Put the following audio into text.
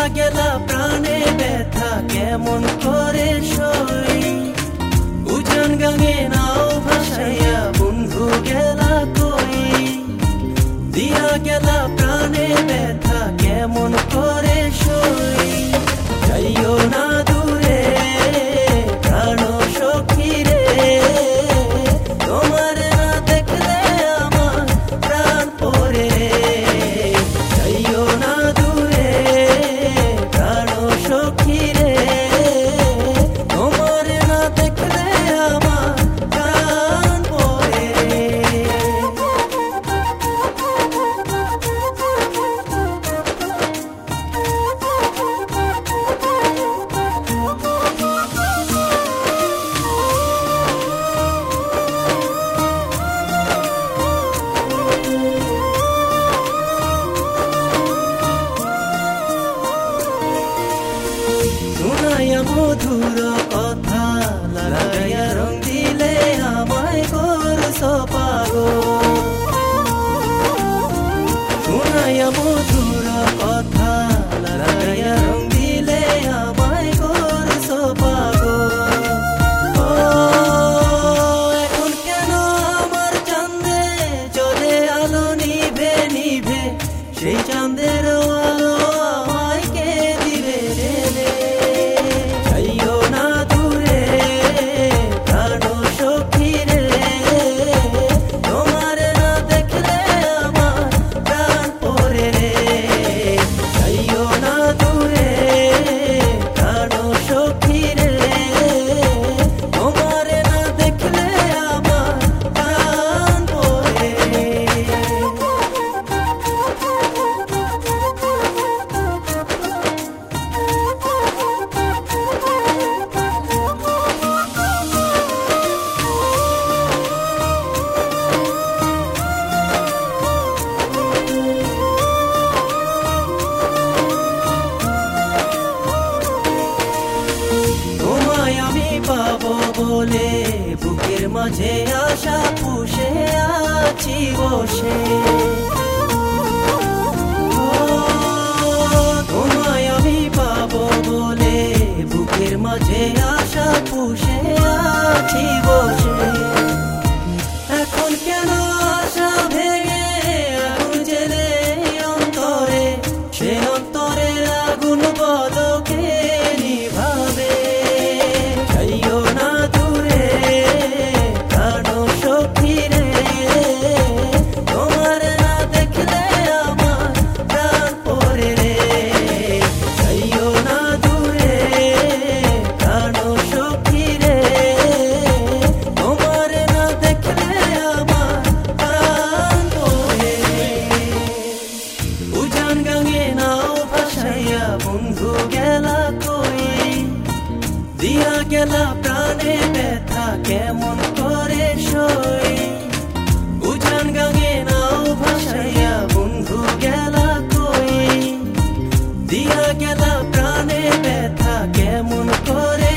গেলা প্রাণে ব্যথা কেমন করে সই, উজান গাঙে নাও ভাসাইয়া বন্ধু গেলা কই। দিয়া গেলা প্রাণে ব্যথা কেমন করে সই, যাইও না দূরে প্রাণ সখী রে, তোমার না দেখলে আমার প্রাণ পড়ে। যাইও না দূরে প্রাণ সখী রে, তোমার না দেখলে আমার প্রাণ পড়ে। শুনাইয়া মধুর কথা লাগাইয়া রং দিলে আমায় করছ পাগল। শুনাইয়া মধুর কথা লাগাইয়া রং দিলে আমায় করছ পাগল। ও এখন কেন আমার চাঁদে জ্বলে আলো নিভে নিভে, সেই চাঁদের আলো আমায় কে দিবে রে। যাইও না দূরে প্রাণ সখী রে, তোমার না দেখলে আমার প্রাণ পড়ে রে। যাইও না দূরে প্রাণ সখী রে, তোমার না দেখলে আমার প্রাণ পড়ে। তোমায় আমি পাবো বলে বুকের মাঝে আশা পুষে আছি বসে। ও, তোমায় আমি পাবো বলে বুকের মাঝে আশা পুষে আছি বসে। এখন কেন আশা ভেঙে আগুন জেলে অন্তরে, সে অন্তরের আগুন বদকে নিভাবে। যাইও না দূরে প্রাণ সখী রে, তোমার না দেখলে আমার প্রাণ পড়ে রে। যাইও না দূরে প্রাণ সখী রে, তোমার না দেখলে আমার প্রাণ পড়ে। উজান গাঙে নাও ভাসাইয়া বন্ধু গেলা কই, দিয়া গেলা প্রাণে ব্যথা কেমন করে সই। উজান গাঙে নাও ভাসাইয়া বন্ধু গেলা কই, দিয়া গেলা প্রাণে ব্যথা কেমন করে